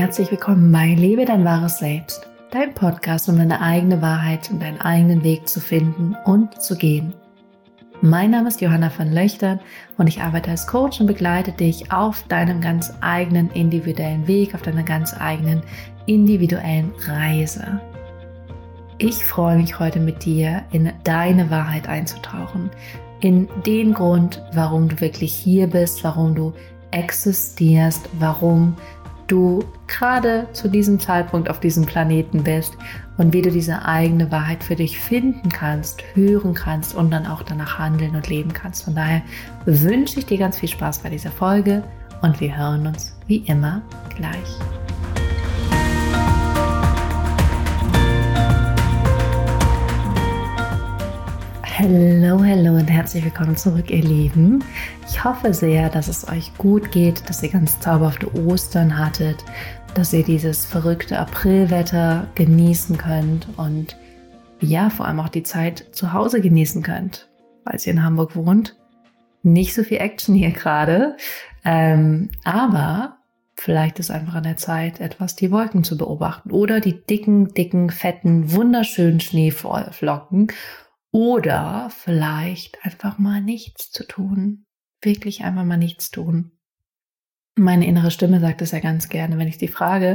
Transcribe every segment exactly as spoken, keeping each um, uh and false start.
herzlich willkommen bei Lebe dein wahres Selbst, dein Podcast, um deine eigene Wahrheit und deinen eigenen Weg zu finden und zu gehen. Mein Name ist Johanna von Löchtern und ich arbeite als Coach und begleite dich auf deinem ganz eigenen individuellen Weg, auf deiner ganz eigenen individuellen Reise. Ich freue mich heute mit dir in deine Wahrheit einzutauchen, in den Grund, warum du wirklich hier bist, warum du existierst, warum du gerade zu diesem Zeitpunkt auf diesem Planeten bist und wie du diese eigene Wahrheit für dich finden kannst, hören kannst und dann auch danach handeln und leben kannst. Von daher wünsche ich dir ganz viel Spaß bei dieser Folge und wir hören uns wie immer gleich. Hallo, hallo und herzlich willkommen zurück, ihr Lieben. Ich hoffe sehr, dass es euch gut geht, dass ihr ganz zauberhafte Ostern hattet, dass ihr dieses verrückte Aprilwetter genießen könnt und ja, vor allem auch die Zeit zu Hause genießen könnt, falls ihr in Hamburg wohnt. Nicht so viel Action hier gerade, ähm, aber vielleicht ist einfach an der Zeit, etwas die Wolken zu beobachten oder die dicken, dicken, fetten, wunderschönen Schneeflocken. Oder vielleicht einfach mal nichts zu tun. Wirklich einfach mal nichts tun. Meine innere Stimme sagt es ja ganz gerne, wenn ich sie frage,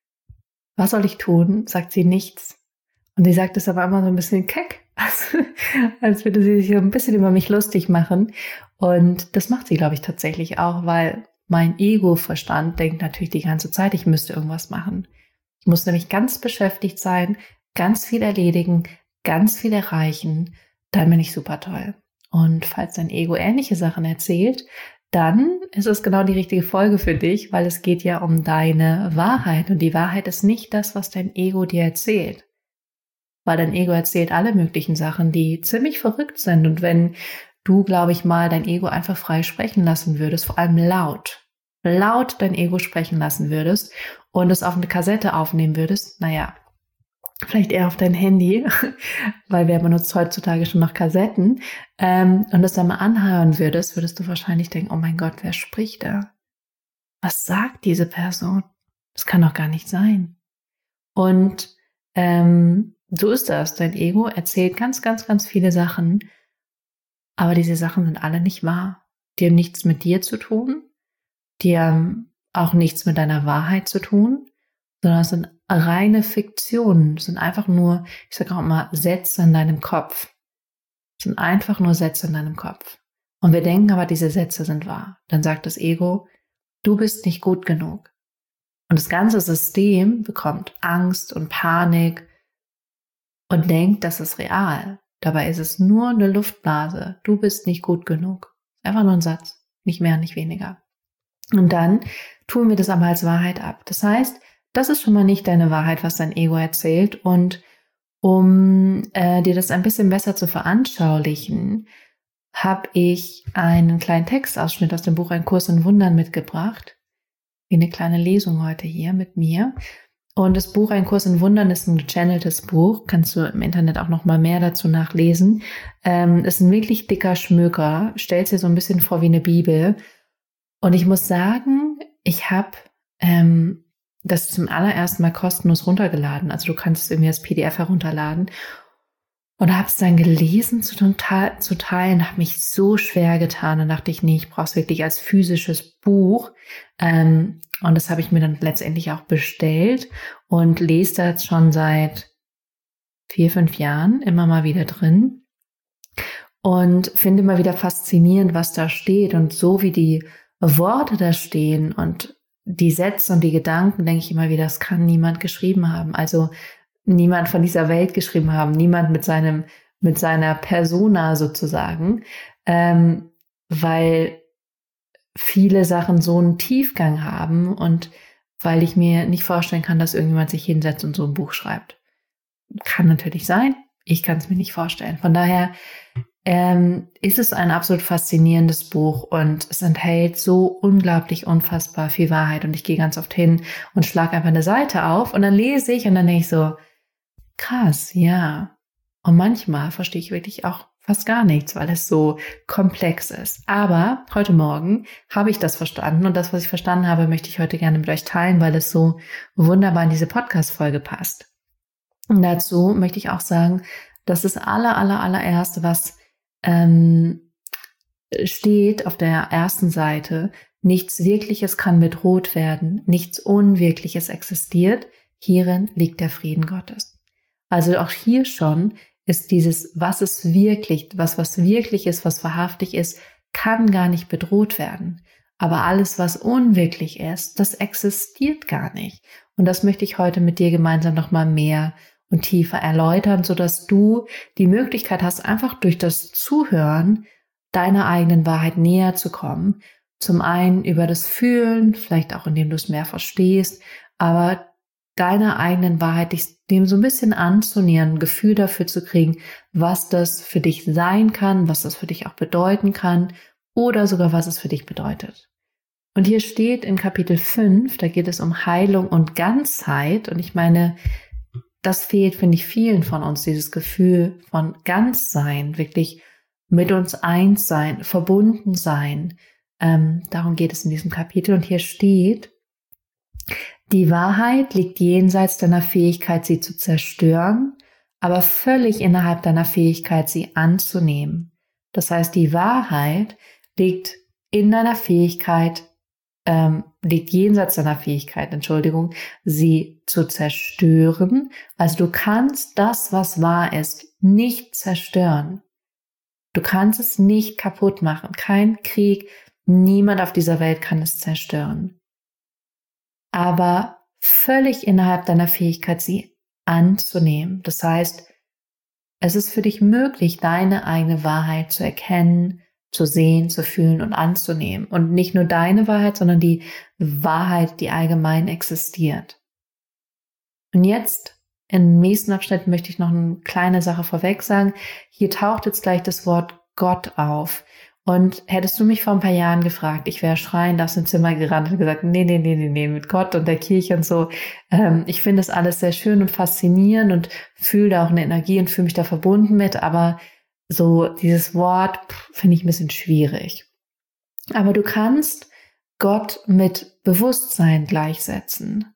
was soll ich tun, sagt sie nichts. Und sie sagt es aber immer so ein bisschen keck, als, als würde sie sich ein bisschen über mich lustig machen. Und das macht sie, glaube ich, tatsächlich auch, weil mein Ego-Verstand denkt natürlich die ganze Zeit, ich müsste irgendwas machen. Ich muss nämlich ganz beschäftigt sein, ganz viel erledigen, ganz viel erreichen, dann bin ich super toll. Und falls dein Ego ähnliche Sachen erzählt, dann ist es genau die richtige Folge für dich, weil es geht ja um deine Wahrheit. Und die Wahrheit ist nicht das, was dein Ego dir erzählt. Weil dein Ego erzählt alle möglichen Sachen, die ziemlich verrückt sind. Und wenn du, glaube ich mal, dein Ego einfach frei sprechen lassen würdest, vor allem laut, laut dein Ego sprechen lassen würdest und es auf eine Kassette aufnehmen würdest, naja, vielleicht eher auf dein Handy, weil wer benutzt heutzutage schon noch Kassetten, ähm, und das dann mal anhören würdest, würdest du wahrscheinlich denken, oh mein Gott, wer spricht da? Was sagt diese Person? Das kann doch gar nicht sein. Und ähm, so ist das. Dein Ego erzählt ganz, ganz, ganz viele Sachen, aber diese Sachen sind alle nicht wahr. Die haben nichts mit dir zu tun, die haben auch nichts mit deiner Wahrheit zu tun, sondern es sind reine Fiktionen, es sind einfach nur, ich sage auch immer, Sätze in deinem Kopf. Es sind einfach nur Sätze in deinem Kopf. Und wir denken aber, diese Sätze sind wahr. Dann sagt das Ego, du bist nicht gut genug. Und das ganze System bekommt Angst und Panik und denkt, das ist real. Dabei ist es nur eine Luftblase. Du bist nicht gut genug. Einfach nur ein Satz, nicht mehr, nicht weniger. Und dann tun wir das aber als Wahrheit ab. Das heißt, das ist schon mal nicht deine Wahrheit, was dein Ego erzählt. Und um äh, dir das ein bisschen besser zu veranschaulichen, habe ich einen kleinen Textausschnitt aus dem Buch Ein Kurs in Wundern mitgebracht. Wie eine kleine Lesung heute hier mit mir. Und das Buch Ein Kurs in Wundern ist ein gechanneltes Buch. Kannst du im Internet auch noch mal mehr dazu nachlesen. Ähm, ist ein wirklich dicker Schmöker. Stellt dir so ein bisschen vor wie eine Bibel. Und ich muss sagen, ich habe ähm, das zum allerersten Mal kostenlos runtergeladen. Also du kannst es irgendwie als P D F herunterladen. Und habe es dann gelesen zu, zu teilen, habe mich so schwer getan. Dann dachte ich, nee, ich brauche es wirklich als physisches Buch. Ähm, und das habe ich mir dann letztendlich auch bestellt und lese da jetzt schon seit vier, fünf Jahren immer mal wieder drin. Und finde immer wieder faszinierend, was da steht. Und so wie die Worte da stehen und die Sätze und die Gedanken, denke ich immer wieder, das kann niemand geschrieben haben. Also niemand von dieser Welt geschrieben haben, niemand mit seinem, mit seiner Persona sozusagen, ähm, weil viele Sachen so einen Tiefgang haben und weil ich mir nicht vorstellen kann, dass irgendjemand sich hinsetzt und so ein Buch schreibt. Kann natürlich sein, ich kann es mir nicht vorstellen. Von daher ähm, ist es ein absolut faszinierendes Buch und es enthält so unglaublich unfassbar viel Wahrheit und ich gehe ganz oft hin und schlage einfach eine Seite auf und dann lese ich und dann denke ich so, krass, ja. Und manchmal verstehe ich wirklich auch fast gar nichts, weil es so komplex ist. Aber heute Morgen habe ich das verstanden und das, was ich verstanden habe, möchte ich heute gerne mit euch teilen, weil es so wunderbar in diese Podcast-Folge passt. Und dazu möchte ich auch sagen, dass das aller, aller, allererste, was ähm, steht auf der ersten Seite, nichts Wirkliches kann bedroht werden, nichts Unwirkliches existiert, hierin liegt der Frieden Gottes. Also auch hier schon ist dieses, was ist wirklich, was was wirklich ist, was wahrhaftig ist, kann gar nicht bedroht werden. Aber alles, was unwirklich ist, das existiert gar nicht. Und das möchte ich heute mit dir gemeinsam nochmal mehr und tiefer erläutern, sodass du die Möglichkeit hast, einfach durch das Zuhören deiner eigenen Wahrheit näher zu kommen. Zum einen über das Fühlen, vielleicht auch indem du es mehr verstehst, aber deiner eigenen Wahrheit, dich dem so ein bisschen anzunähern, ein Gefühl dafür zu kriegen, was das für dich sein kann, was das für dich auch bedeuten kann oder sogar was es für dich bedeutet. Und hier steht in Kapitel fünf, da geht es um Heilung und Ganzheit. Und ich meine, das fehlt, finde ich, vielen von uns, dieses Gefühl von Ganzsein, wirklich mit uns eins sein, verbunden sein. Ähm, darum geht es in diesem Kapitel. Und hier steht, die Wahrheit liegt jenseits deiner Fähigkeit, sie zu zerstören, aber völlig innerhalb deiner Fähigkeit, sie anzunehmen. Das heißt, die Wahrheit liegt in deiner Fähigkeit, ähm, liegt jenseits deiner Fähigkeit, Entschuldigung, sie zu zerstören. Also du kannst das, was wahr ist, nicht zerstören. Du kannst es nicht kaputt machen. Kein Krieg, niemand auf dieser Welt kann es zerstören. Aber völlig innerhalb deiner Fähigkeit, sie anzunehmen. Das heißt, es ist für dich möglich, deine eigene Wahrheit zu erkennen, zu sehen, zu fühlen und anzunehmen. Und nicht nur deine Wahrheit, sondern die Wahrheit, die allgemein existiert. Und jetzt, im nächsten Abschnitt, möchte ich noch eine kleine Sache vorweg sagen. Hier taucht jetzt gleich das Wort Gott auf. Und hättest du mich vor ein paar Jahren gefragt, ich wäre schreiend aus dem Zimmer gerannt und gesagt, nee, nee, nee, nee, nee, mit Gott und der Kirche und so. Ähm, ich finde das alles sehr schön und faszinierend und fühle da auch eine Energie und fühle mich da verbunden mit, aber so dieses Wort finde ich ein bisschen schwierig. Aber du kannst Gott mit Bewusstsein gleichsetzen.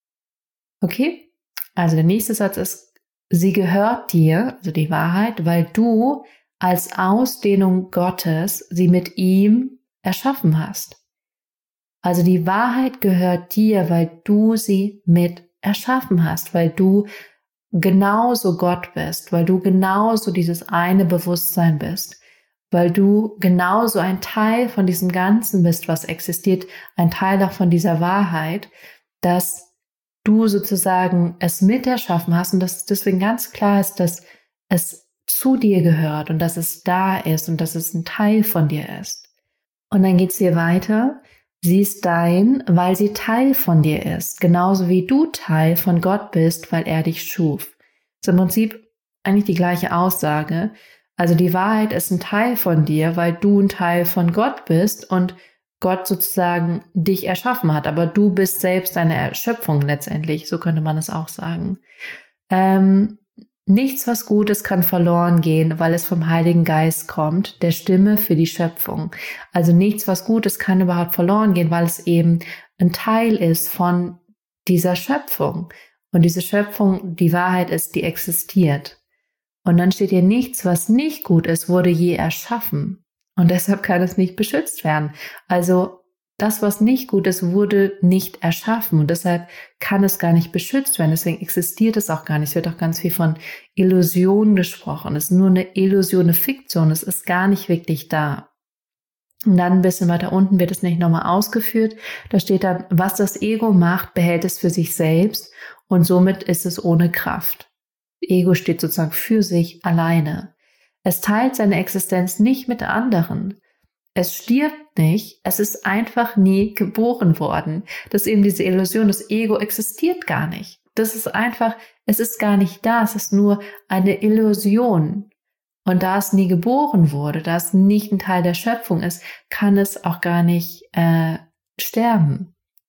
Okay? Also der nächste Satz ist, sie gehört dir, also die Wahrheit, weil du als Ausdehnung Gottes sie mit ihm erschaffen hast. Also die Wahrheit gehört dir, weil du sie mit erschaffen hast, weil du genauso Gott bist, weil du genauso dieses eine Bewusstsein bist, weil du genauso ein Teil von diesem Ganzen bist, was existiert, ein Teil auch von dieser Wahrheit, dass du sozusagen es mit erschaffen hast und dass deswegen ganz klar ist, dass es zu dir gehört und dass es da ist und dass es ein Teil von dir ist. Und dann geht es hier weiter. Sie ist dein, weil sie Teil von dir ist, genauso wie du Teil von Gott bist, weil er dich schuf. Das ist im Prinzip eigentlich die gleiche Aussage. Also die Wahrheit ist ein Teil von dir, weil du ein Teil von Gott bist und Gott sozusagen dich erschaffen hat. Aber du bist selbst deine Erschöpfung letztendlich, so könnte man es auch sagen. Ähm, Nichts, was gut ist, kann verloren gehen, weil es vom Heiligen Geist kommt, der Stimme für die Schöpfung. Also nichts, was gut ist, kann überhaupt verloren gehen, weil es eben ein Teil ist von dieser Schöpfung. Und diese Schöpfung, die Wahrheit ist, die existiert. Und dann steht hier, nichts, was nicht gut ist, wurde je erschaffen. Und deshalb kann es nicht beschützt werden. Also das, was nicht gut ist, wurde nicht erschaffen und deshalb kann es gar nicht beschützt werden. Deswegen existiert es auch gar nicht. Es wird auch ganz viel von Illusionen gesprochen. Es ist nur eine Illusion, eine Fiktion. Es ist gar nicht wirklich da. Und dann ein bisschen weiter unten wird es nicht nochmal ausgeführt. Da steht dann, was das Ego macht, behält es für sich selbst und somit ist es ohne Kraft. Ego steht sozusagen für sich alleine. Es teilt seine Existenz nicht mit anderen. Es stirbt nicht, es ist einfach nie geboren worden. Das ist eben diese Illusion, das Ego existiert gar nicht. Das ist einfach, es ist gar nicht da, es ist nur eine Illusion. Und da es nie geboren wurde, da es nicht ein Teil der Schöpfung ist, kann es auch gar nicht äh, sterben.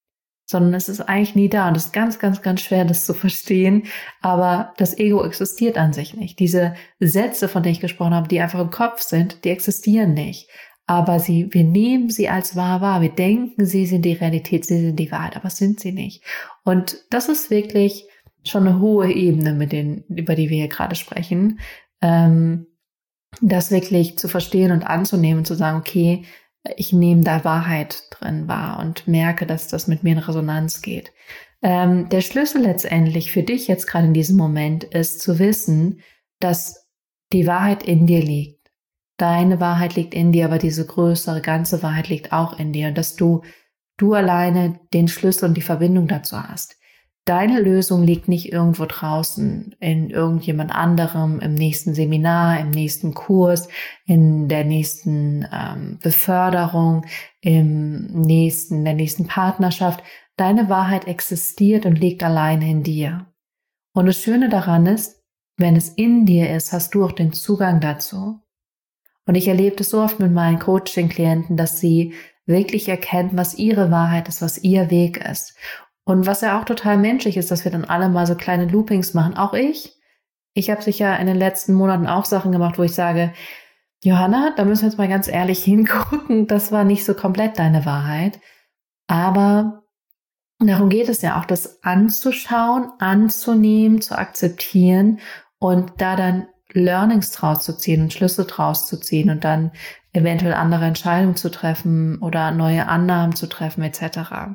sondern es ist eigentlich nie da. Und es ist ganz, ganz, ganz schwer, das zu verstehen. Aber das Ego existiert an sich nicht. Diese Sätze, von denen ich gesprochen habe, die einfach im Kopf sind, die existieren nicht. Aber sie, wir nehmen sie als wahr wahr. Wir denken, sie sind die Realität, sie sind die Wahrheit, aber sind sie nicht. Und das ist wirklich schon eine hohe Ebene, mit denen, über die wir hier gerade sprechen. Ähm, das wirklich zu verstehen und anzunehmen und zu sagen, okay, ich nehme da Wahrheit drin wahr und merke, dass das mit mir in Resonanz geht. Ähm, der Schlüssel letztendlich für dich jetzt gerade in diesem Moment ist zu wissen, dass die Wahrheit in dir liegt. Deine Wahrheit liegt in dir, aber diese größere, ganze Wahrheit liegt auch in dir und dass du, du alleine den Schlüssel und die Verbindung dazu hast. Deine Lösung liegt nicht irgendwo draußen in irgendjemand anderem, im nächsten Seminar, im nächsten Kurs, in der nächsten ähm, Beförderung, im nächsten, der nächsten Partnerschaft. Deine Wahrheit existiert und liegt alleine in dir. Und das Schöne daran ist, wenn es in dir ist, hast du auch den Zugang dazu. Und ich erlebe das so oft mit meinen Coaching-Klienten, dass sie wirklich erkennen, was ihre Wahrheit ist, was ihr Weg ist. Und was ja auch total menschlich ist, dass wir dann alle mal so kleine Loopings machen. Auch ich. Ich habe sicher in den letzten Monaten auch Sachen gemacht, wo ich sage, Johanna, da müssen wir jetzt mal ganz ehrlich hingucken. Das war nicht so komplett deine Wahrheit. Aber darum geht es ja auch, das anzuschauen, anzunehmen, zu akzeptieren und da dann Learnings draus zu ziehen und Schlüsse draus zu ziehen und dann eventuell andere Entscheidungen zu treffen oder neue Annahmen zu treffen et cetera.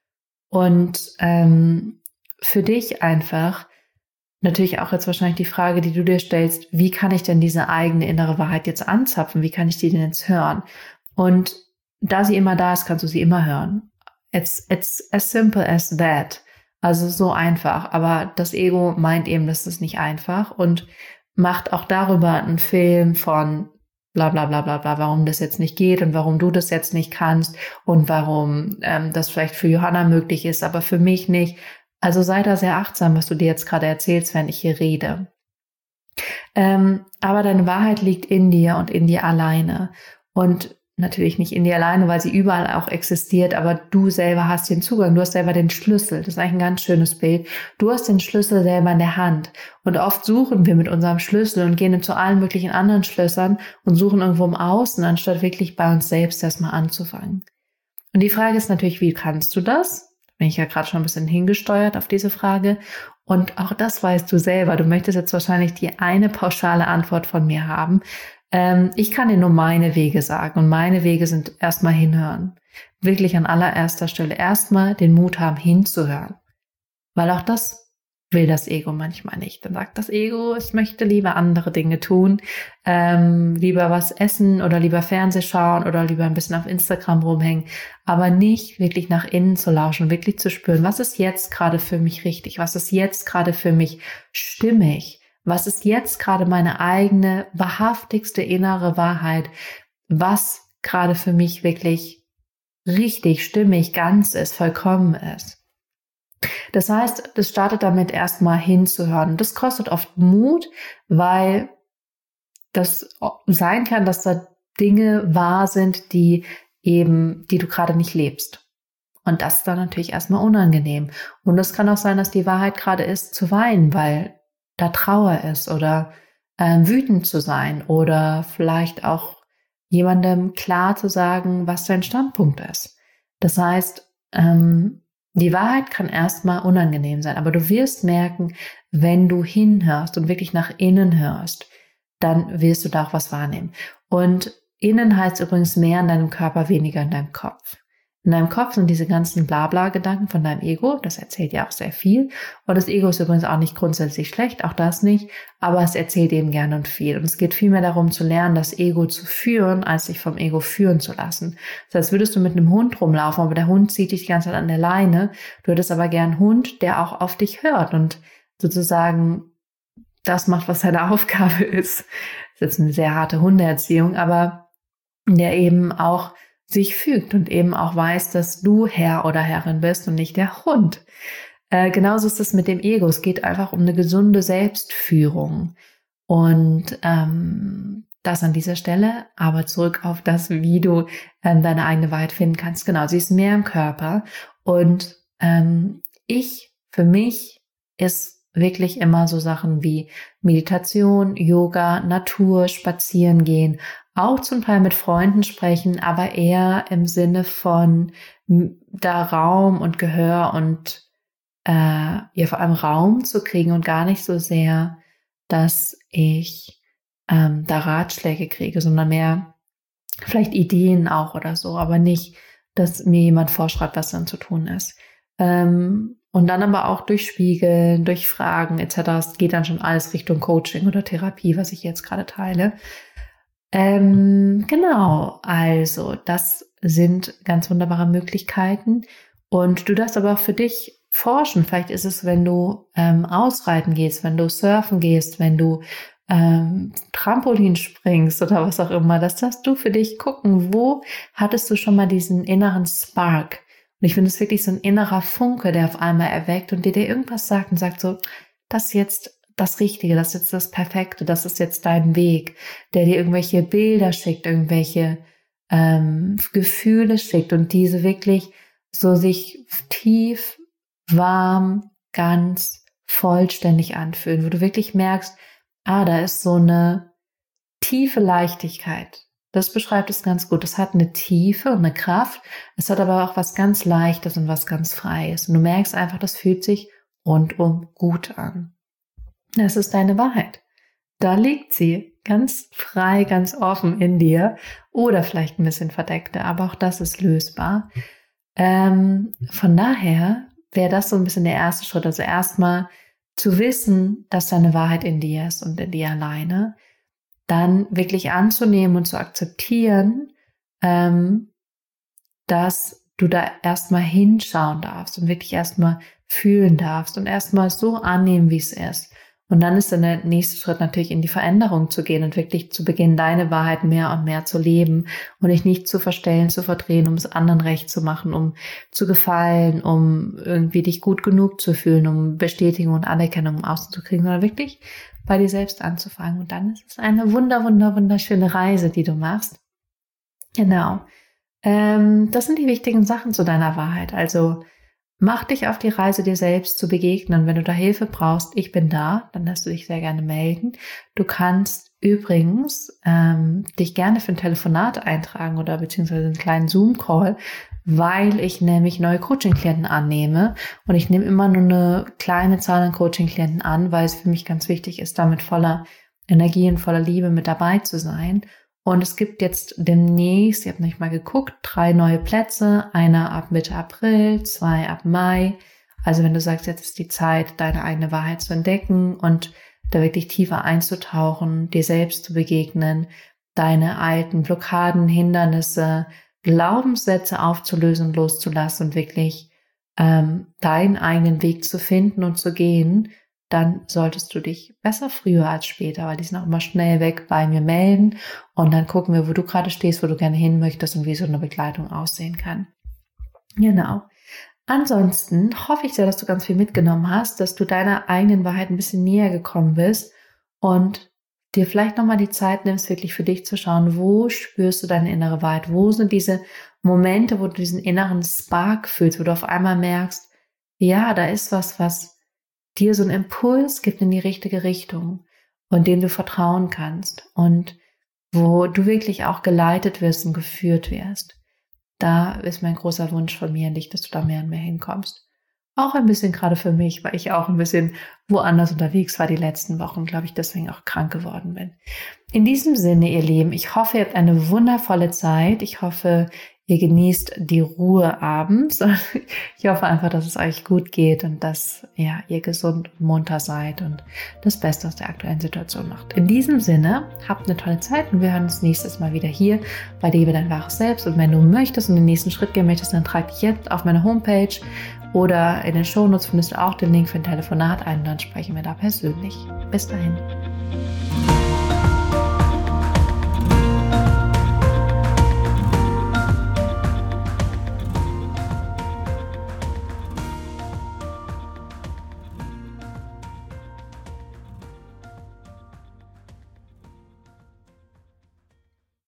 Und ähm, für dich einfach natürlich auch jetzt wahrscheinlich die Frage, die du dir stellst, wie kann ich denn diese eigene innere Wahrheit jetzt anzapfen? Wie kann ich die denn jetzt hören? Und da sie immer da ist, kannst du sie immer hören. It's, it's as simple as that. Also so einfach. Aber das Ego meint eben, das ist nicht einfach und macht auch darüber einen Film von bla bla bla bla bla, warum das jetzt nicht geht und warum du das jetzt nicht kannst und warum ähm, das vielleicht für Johanna möglich ist, aber für mich nicht. Also sei da sehr achtsam, was du dir jetzt gerade erzählst, wenn ich hier rede. Ähm, aber deine Wahrheit liegt in dir und in dir alleine. Und natürlich nicht in dir alleine, weil sie überall auch existiert, aber du selber hast den Zugang, du hast selber den Schlüssel. Das ist eigentlich ein ganz schönes Bild. Du hast den Schlüssel selber in der Hand. Und oft suchen wir mit unserem Schlüssel und gehen zu allen möglichen anderen Schlössern und suchen irgendwo im Außen, anstatt wirklich bei uns selbst erstmal anzufangen. Und die Frage ist natürlich, wie kannst du das? Da bin ich ja gerade schon ein bisschen hingesteuert auf diese Frage. Und auch das weißt du selber. Du möchtest jetzt wahrscheinlich die eine pauschale Antwort von mir haben. Ich kann dir nur meine Wege sagen und meine Wege sind erstmal hinhören. Wirklich an allererster Stelle erstmal den Mut haben, hinzuhören. Weil auch das will das Ego manchmal nicht. Dann sagt das Ego, es möchte lieber andere Dinge tun, ähm, lieber was essen oder lieber Fernseh schauen oder lieber ein bisschen auf Instagram rumhängen, aber nicht wirklich nach innen zu lauschen, wirklich zu spüren, was ist jetzt gerade für mich richtig, was ist jetzt gerade für mich stimmig. Was ist jetzt gerade meine eigene, wahrhaftigste innere Wahrheit? Was gerade für mich wirklich richtig, stimmig, ganz ist, vollkommen ist? Das heißt, das startet damit erstmal hinzuhören. Das kostet oft Mut, weil das sein kann, dass da Dinge wahr sind, die eben, die du gerade nicht lebst. Und das ist dann natürlich erstmal unangenehm. Und es kann auch sein, dass die Wahrheit gerade ist, zu weinen, weil da Trauer ist oder äh, wütend zu sein oder vielleicht auch jemandem klar zu sagen, was dein Standpunkt ist. Das heißt, ähm, die Wahrheit kann erstmal unangenehm sein, aber du wirst merken, wenn du hinhörst und wirklich nach innen hörst, dann wirst du da auch was wahrnehmen. Und innen heißt übrigens mehr in deinem Körper, weniger in deinem Kopf. In deinem Kopf sind diese ganzen Blabla-Gedanken von deinem Ego, das erzählt ja auch sehr viel. Und das Ego ist übrigens auch nicht grundsätzlich schlecht, auch das nicht, aber es erzählt eben gerne und viel. Und es geht vielmehr darum zu lernen, das Ego zu führen, als sich vom Ego führen zu lassen. Das heißt, würdest du mit einem Hund rumlaufen, aber der Hund zieht dich die ganze Zeit an der Leine, du hättest aber gern einen Hund, der auch auf dich hört und sozusagen das macht, was seine Aufgabe ist. Das ist jetzt eine sehr harte Hundeerziehung, aber der eben auch sich fügt und eben auch weiß, dass du Herr oder Herrin bist und nicht der Hund. Äh, genauso ist es mit dem Ego. Es geht einfach um eine gesunde Selbstführung. Und ähm, das an dieser Stelle, aber zurück auf das, wie du ähm, deine eigene Wahrheit finden kannst. Genau, sie ist mehr im Körper und ähm, ich, für mich ist wirklich immer so Sachen wie Meditation, Yoga, Natur, Spazieren gehen, auch zum Teil mit Freunden sprechen, aber eher im Sinne von da Raum und Gehör und äh, ja vor allem Raum zu kriegen und gar nicht so sehr, dass ich ähm, da Ratschläge kriege, sondern mehr vielleicht Ideen auch oder so, aber nicht, dass mir jemand vorschreibt, was dann zu tun ist. Ähm, und dann aber auch durch Spiegeln, durch Fragen et cetera. Es geht dann schon alles Richtung Coaching oder Therapie, was ich jetzt gerade teile. Ähm, genau, also das sind ganz wunderbare Möglichkeiten. Und du darfst aber auch für dich forschen. Vielleicht ist es, wenn du ähm, ausreiten gehst, wenn du surfen gehst, wenn du ähm, Trampolin springst oder was auch immer. Das darfst du für dich gucken, wo hattest du schon mal diesen inneren Spark? Und ich finde es wirklich so ein innerer Funke, der auf einmal erweckt und dir dir irgendwas sagt und sagt so, das ist jetzt das Richtige, das ist jetzt das Perfekte, das ist jetzt dein Weg, der dir irgendwelche Bilder schickt, irgendwelche ähm, Gefühle schickt und diese wirklich so sich tief, warm, ganz, vollständig anfühlen, wo du wirklich merkst, ah, da ist so eine tiefe Leichtigkeit. Das beschreibt es ganz gut. Es hat eine Tiefe und eine Kraft. Es hat aber auch was ganz Leichtes und was ganz Freies. Und du merkst einfach, das fühlt sich rundum gut an. Das ist deine Wahrheit. Da liegt sie ganz frei, ganz offen in dir oder vielleicht ein bisschen verdeckte, aber auch das ist lösbar. Ähm, von daher wäre das so ein bisschen der erste Schritt. Also erstmal zu wissen, dass deine Wahrheit in dir ist und in dir alleine. Dann wirklich anzunehmen und zu akzeptieren, ähm, dass du da erstmal hinschauen darfst und wirklich erstmal fühlen darfst und erstmal so annehmen, wie es ist. Und dann ist dann der nächste Schritt natürlich in die Veränderung zu gehen und wirklich zu beginnen, deine Wahrheit mehr und mehr zu leben und dich nicht zu verstellen, zu verdrehen, um es anderen recht zu machen, um zu gefallen, um irgendwie dich gut genug zu fühlen, um Bestätigung und Anerkennung im Außen zu kriegen, sondern wirklich bei dir selbst anzufangen. Und dann ist es eine wunder, wunder, wunderschöne Reise, die du machst. Genau. Ähm, das sind die wichtigen Sachen zu deiner Wahrheit. Also mach dich auf die Reise, dir selbst zu begegnen. Wenn du da Hilfe brauchst, ich bin da, dann darfst du dich sehr gerne melden. Du kannst übrigens ähm, dich gerne für ein Telefonat eintragen oder beziehungsweise einen kleinen Zoom-Call, weil ich nämlich neue Coaching-Klienten annehme. Und ich nehme immer nur eine kleine Zahl an Coaching-Klienten an, weil es für mich ganz wichtig ist, da mit voller Energie und voller Liebe mit dabei zu sein. Und es gibt jetzt demnächst, ich habe nicht mal geguckt, drei neue Plätze, einer ab Mitte April, zwei ab Mai. Also wenn du sagst, jetzt ist die Zeit, deine eigene Wahrheit zu entdecken und da wirklich tiefer einzutauchen, dir selbst zu begegnen, deine alten Blockaden, Hindernisse, Glaubenssätze aufzulösen und loszulassen und wirklich ähm, deinen eigenen Weg zu finden und zu gehen, dann solltest du dich besser früher als später, weil die sind auch immer schnell weg, bei mir melden und dann gucken wir, wo du gerade stehst, wo du gerne hin möchtest und wie so eine Begleitung aussehen kann. Genau. Ansonsten hoffe ich sehr, dass du ganz viel mitgenommen hast, dass du deiner eigenen Wahrheit ein bisschen näher gekommen bist und dir vielleicht nochmal die Zeit nimmst, wirklich für dich zu schauen, wo spürst du deine innere Wahrheit, wo sind diese Momente, wo du diesen inneren Spark fühlst, wo du auf einmal merkst, ja, da ist was, was dir so einen Impuls gibt in die richtige Richtung und dem du vertrauen kannst und wo du wirklich auch geleitet wirst und geführt wirst. Da ist mein großer Wunsch von mir an dich, dass du da mehr und mehr hinkommst. Auch ein bisschen gerade für mich, weil ich auch ein bisschen woanders unterwegs war die letzten Wochen, glaube ich, deswegen auch krank geworden bin. In diesem Sinne, ihr Lieben, ich hoffe, ihr habt eine wundervolle Zeit. Ich hoffe, ihr genießt die Ruhe abends. Ich hoffe einfach, dass es euch gut geht und dass ja, ihr gesund und munter seid und das Beste aus der aktuellen Situation macht. In diesem Sinne, habt eine tolle Zeit und wir hören uns nächstes Mal wieder hier bei Lebe dein wahres Selbst. Und wenn du möchtest und den nächsten Schritt gehen möchtest, dann trag dich jetzt auf meine Homepage oder in den Shownotes findest du auch den Link für ein Telefonat ein und dann sprechen wir da persönlich. Bis dahin.